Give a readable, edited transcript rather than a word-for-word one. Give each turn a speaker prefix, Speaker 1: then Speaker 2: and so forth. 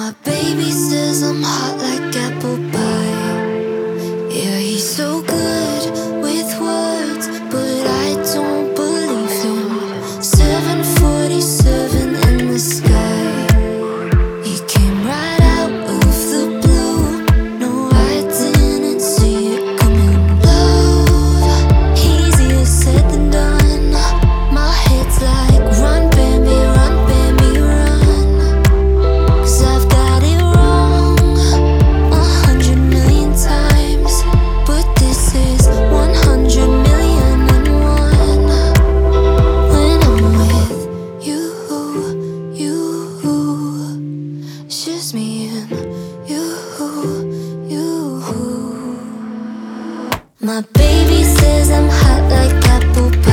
Speaker 1: My baby says I'm hot like apple pie. Yeah, he's so good with words, but I don't believe him. 747 in the sky. He came right out of the blue. No, I didn't see it coming. Love, easier said than done. My head's like, run, baby, run, baby, run. 'Cause I've got it wrong 100 million times, but this is 100 million and one. When I'm with you, it's just me and you. My baby says I'm hot like apple pie.